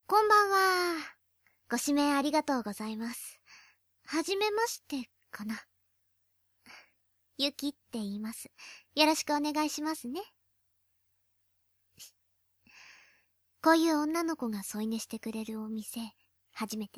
こんばんは。ご指名ありがとうございます。はじめましてかな。ゆきって言います。よろしくお願いしますね。こういう女の子が添い寝してくれるお店、初めて？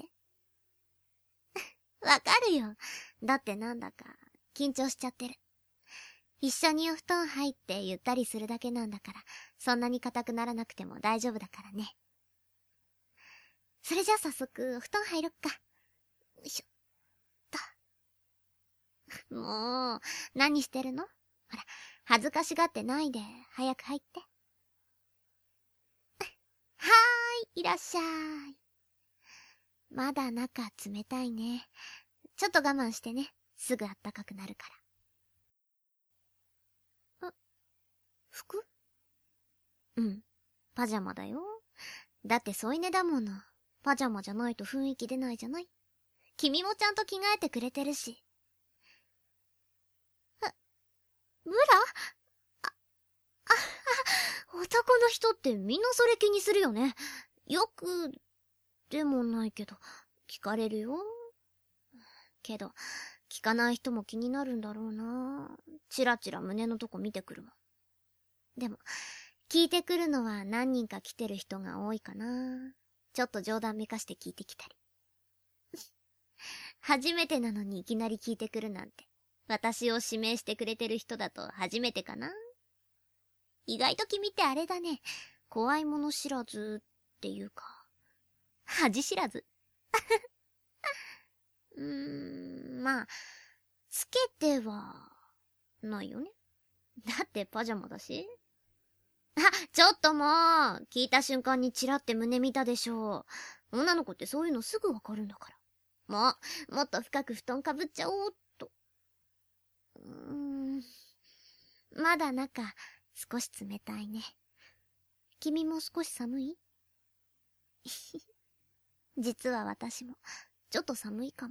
わかるよ。だってなんだか、緊張しちゃってる。一緒にお布団入ってゆったりするだけなんだから、そんなに硬くならなくても大丈夫だからね。それじゃあ早速、お布団入ろっか。よいしょっと。もう、何してるの？ほら、恥ずかしがってないで、早く入って。はーい、いらっしゃい。まだ中冷たいね。ちょっと我慢してね。すぐあったかくなるから。服？うん、パジャマだよ。だって添い寝だもの。パジャマじゃないと雰囲気出ないじゃない？君もちゃんと着替えてくれてるし。ブラ？男の人ってみんなそれ気にするよね。よく、でもないけど、聞かれるよ。けど、聞かない人も気になるんだろうな。チラチラ胸のとこ見てくるもん。でも、聞いてくるのは何人か来てる人が多いかな。ちょっと冗談めかして聞いてきたり。初めてなのにいきなり聞いてくるなんて、私を指名してくれてる人だと初めてかな。意外と君ってあれだね。怖いもの知らずっていうか、恥知らず。まあ、つけては、ないよね。だってパジャマだし。あ、ちょっともう、聞いた瞬間にチラって胸見たでしょう。女の子ってそういうのすぐわかるんだから。もっと深く布団かぶっちゃおうっと。まだ中、少し冷たいね。君も少し寒い？実は私も、ちょっと寒いかも。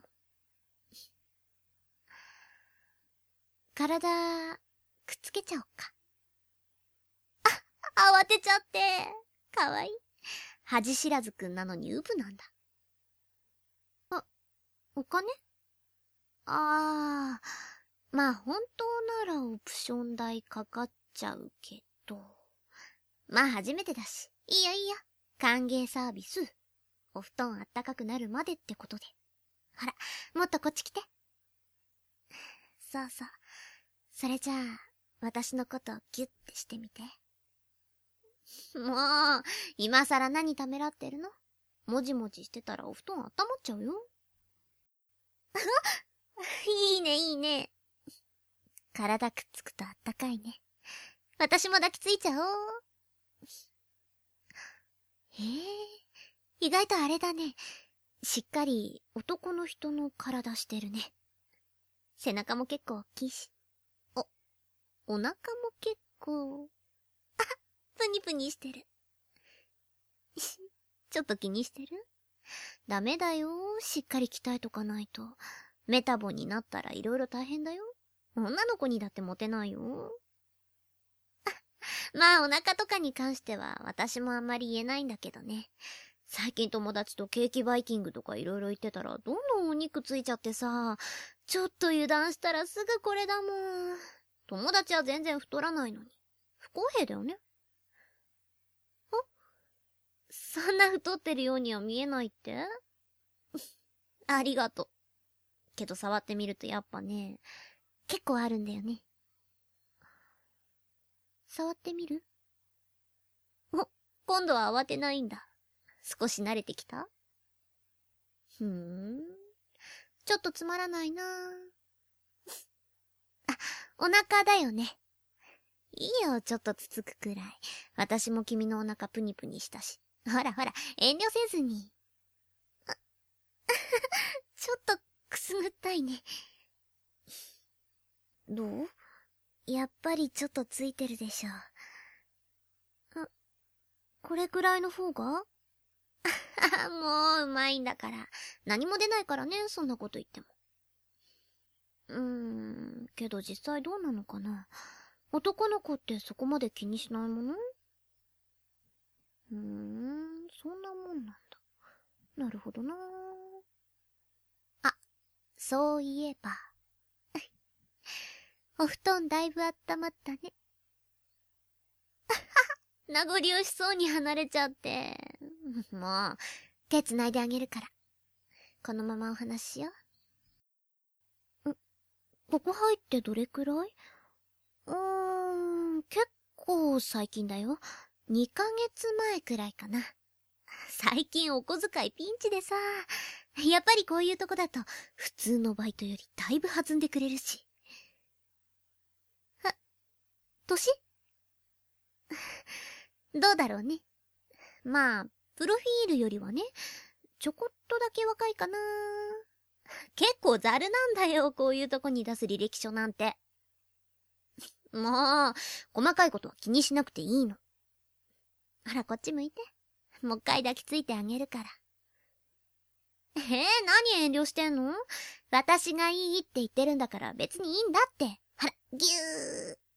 体、くっつけちゃおっか。慌てちゃって。かわいい。恥知らずくんなのにウブなんだ。お金？まあ本当ならオプション代かかっちゃうけど。まあ初めてだし。いいよいいよ。歓迎サービス。お布団あったかくなるまでってことで。ほら、もっとこっち来て。そうそう。それじゃあ、私のことギュッてしてみて。もう、今さら何ためらってるの？もじもじしてたらお布団温まっちゃうよ。いいねいいね。体くっつくとあったかいね。私も抱きついちゃおう。へえ、意外とあれだね。しっかり男の人の体してるね。背中も結構大きいし。お腹も結構、プニプニしてる。ちょっと気にしてる？ダメだよ。しっかり鍛えとかないと。メタボになったら色々大変だよ。女の子にだってモテないよ。まあお腹とかに関しては私もあんまり言えないんだけどね。最近友達とケーキバイキングとか色々言ってたらどんどんお肉ついちゃってさ、ちょっと油断したらすぐこれだもん。友達は全然太らないのに。不公平だよね。そんな太ってるようには見えないって？ありがとう。けど触ってみるとやっぱね、結構あるんだよね。触ってみる？今度は慌てないんだ。少し慣れてきた？ちょっとつまらないな。お腹だよね。いいよ、ちょっとつつくくらい。私も君のお腹プニプニしたし。ほらほら、遠慮せずに。ちょっとくすぐったいね。どう？やっぱりちょっとついてるでしょ。これくらいの方が？もううまいんだから。何も出ないからね、そんなこと言っても。けど実際どうなのかな。男の子ってそこまで気にしないもの？そんなもんなんだ。 なるほどな。あ、そういえば。お布団だいぶ温まったね。名残惜しそうに離れちゃって。もう、手繋いであげるから。このままお話ししよう。ここ入ってどれくらい？結構最近だよ。2ヶ月前くらいかな。最近お小遣いピンチでさ、やっぱりこういうとこだと普通のバイトよりだいぶ弾んでくれるし。年？どうだろうね。まあ、プロフィールよりはね、ちょこっとだけ若いかな。結構ザルなんだよ、こういうとこに出す履歴書なんて。もう、細かいことは気にしなくていいの。ほら、こっち向いて。もう一回抱きついてあげるから。何遠慮してんの？私がいいって言ってるんだから別にいいんだって。ほら、ぎゅー。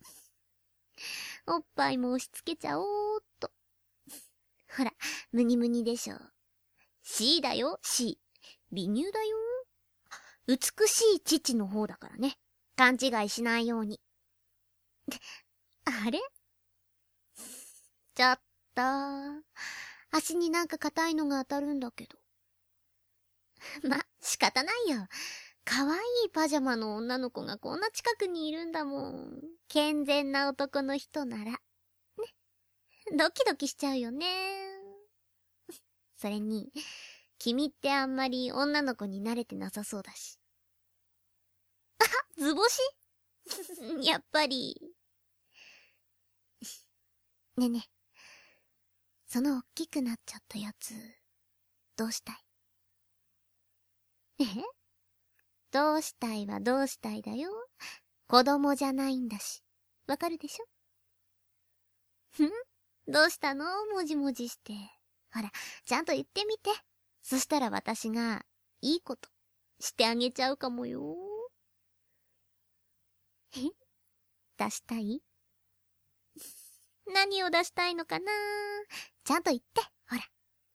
おっぱいも押し付けちゃおーっと。ほら、ムニムニでしょ。C だよ、C。微乳だよ。美しい父の方だからね。勘違いしないように。あれ？ちょっと、足になんか硬いのが当たるんだけど。ま、仕方ないよ。可愛いパジャマの女の子がこんな近くにいるんだもん。健全な男の人なら。ね。ドキドキしちゃうよね。それに、君ってあんまり女の子に慣れてなさそうだし。あ、図星？やっぱり。ねえねえ。そのおっきくなっちゃったやつ、どうしたい？どうしたいはどうしたいだよ。子供じゃないんだし。わかるでしょ？どうしたの？もじもじして。ほら、ちゃんと言ってみて。そしたら私が、いいことしてあげちゃうかもよ。出したい？何を出したいのかな？ちゃんと言って、ほら。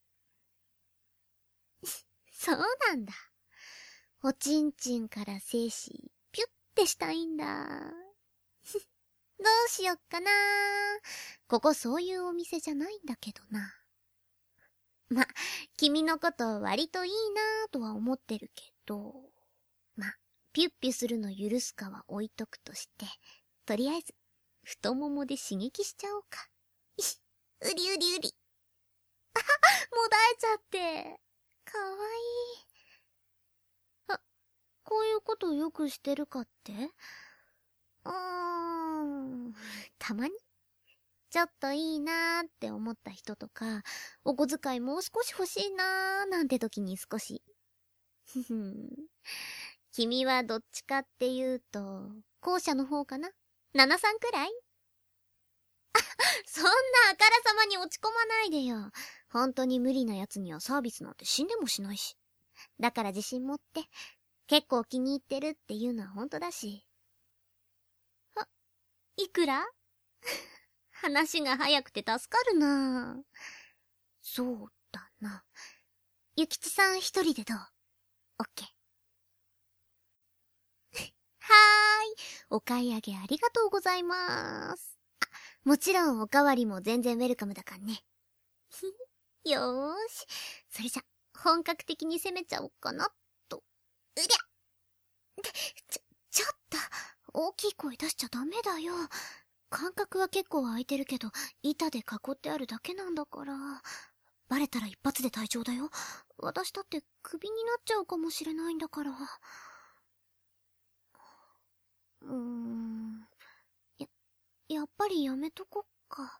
そうなんだ。おちんちんから精子、ピュッてしたいんだ。どうしよっかな。ここそういうお店じゃないんだけどな。ま、君のこと割といいなとは思ってるけど、ま、ピュッピュするの許すかは置いとくとして、とりあえず、太ももで刺激しちゃおうか。うりうりうり。あはは、もだえちゃって。かわいい。こういうことよくしてるかって？たまにちょっといいなーって思った人とか、お小遣いもう少し欲しいなーなんて時に少し。君はどっちかっていうと、後者の方かな？ 7 さんくらい？そんなあからさまに落ち込まないでよ。本当に無理なやつにはサービスなんて死んでもしないし。だから自信持って、結構気に入ってるっていうのは本当だし。いくら？話が早くて助かるな。そうだな。ゆきちさん一人でどう？オッケー。はーい。お買い上げありがとうございます。もちろんおかわりも全然ウェルカムだからね。よーし。それじゃ、本格的に攻めちゃおうかな、と。うりゃ！ちょっと、大きい声出しちゃダメだよ。間隔は結構空いてるけど、板で囲ってあるだけなんだから。バレたら一発で退場だよ。私だってクビになっちゃうかもしれないんだから。やっぱりやめとこっか。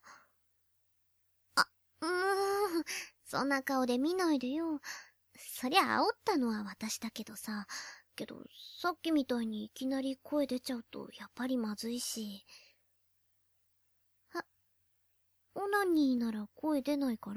そんな顔で見ないでよ。そりゃ煽ったのは私だけどさ。けど、さっきみたいにいきなり声出ちゃうとやっぱりまずいし。オナニーなら声出ないから？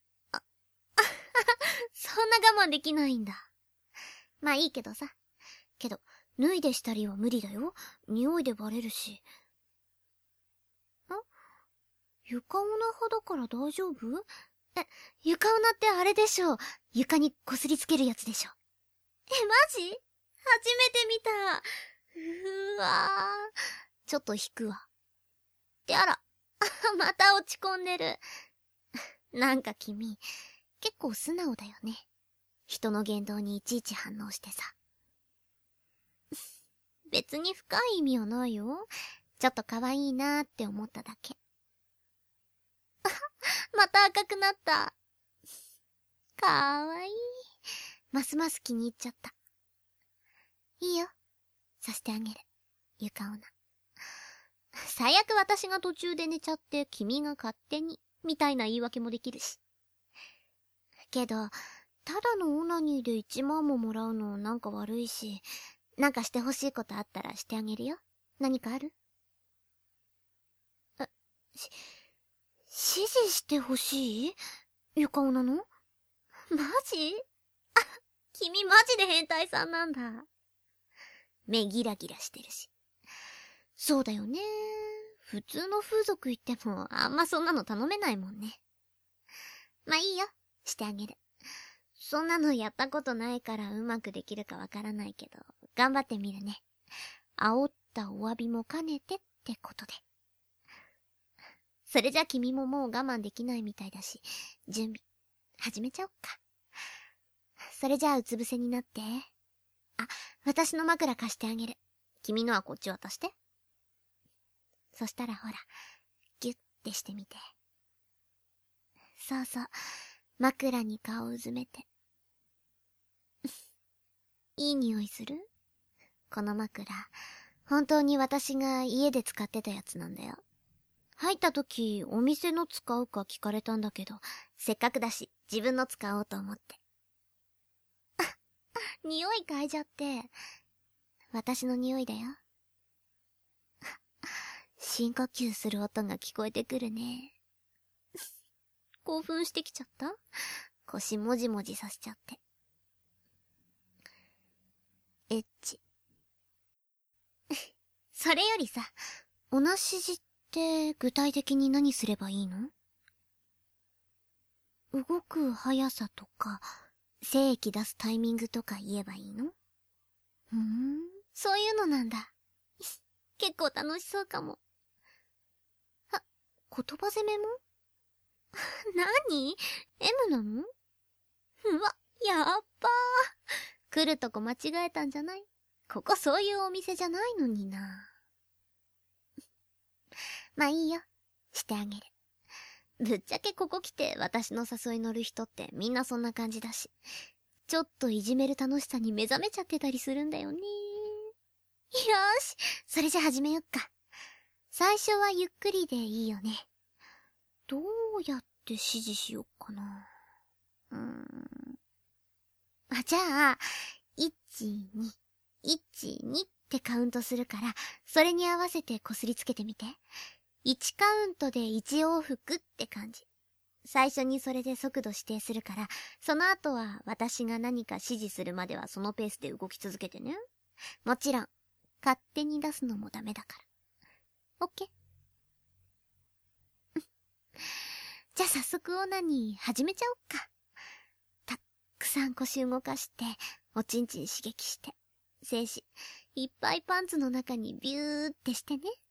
そんな我慢できないんだ。まあいいけどさ。けど、脱いでしたりは無理だよ。匂いでバレるし。床オナ派だから大丈夫？ 床女ってあれでしょ。床にこすりつけるやつでしょ。マジ？初めて見た。うわー。ちょっと引くわ。ってあら。また落ち込んでる。なんか君、結構素直だよね。人の言動にいちいち反応してさ。別に深い意味はないよ。ちょっと可愛いなーって思っただけ。また赤くなった。かわいい。ますます気に入っちゃった。いいよ。させてあげる。床女。最悪私が途中で寝ちゃって君が勝手に、みたいな言い訳もできるし。けど、ただのオナニーで1万ももらうのなんか悪いし、なんかしてほしいことあったらしてあげるよ。何かある？指示してほしい？床女の？マジ？君マジで変態さんなんだ。目ギラギラしてるし。そうだよね。普通の風俗行ってもあんまそんなの頼めないもんね。まあいいよ。してあげる。そんなのやったことないからうまくできるかわからないけど、頑張ってみるね。煽ったお詫びも兼ねてってことで。それじゃ君ももう我慢できないみたいだし、準備、始めちゃおっか。それじゃあうつ伏せになって。あ、私の枕貸してあげる。君のはこっち渡して。そしたらほら、ギュッてしてみて。そうそう、枕に顔をうずめて。いい匂いする？この枕、本当に私が家で使ってたやつなんだよ。入った時、お店の使うか聞かれたんだけど、せっかくだし、自分の使おうと思って。匂い嗅いじゃって。私の匂いだよ。深呼吸する音が聞こえてくるね。興奮してきちゃった？腰もじもじさせちゃって。エッチ。それよりさ、おなしじって具体的に何すればいいの？動く速さとか、精液出すタイミングとか言えばいいの？そういうのなんだ。結構楽しそうかも。あ、言葉攻めも？何？ M なの？うわ、やっばー。来るとこ間違えたんじゃない？ここそういうお店じゃないのにな。まあいいよ。してあげる。ぶっちゃけここ来て私の誘い乗る人ってみんなそんな感じだし、ちょっといじめる楽しさに目覚めちゃってたりするんだよね。よーし、それじゃ始めよっか。最初はゆっくりでいいよね。どうやって指示しよっかな。じゃあ、1、2、1、2ってカウントするから、それに合わせてこすりつけてみて。1カウントで1往復って感じ。最初にそれで速度指定するから、その後は私が何か指示するまではそのペースで動き続けてね。もちろん、勝手に出すのもダメだから。オッケー？じゃあ早速オナニー始めちゃおっか。たっくさん腰動かして、おちんちん刺激して、精子いっぱいパンツの中にビューってしてね。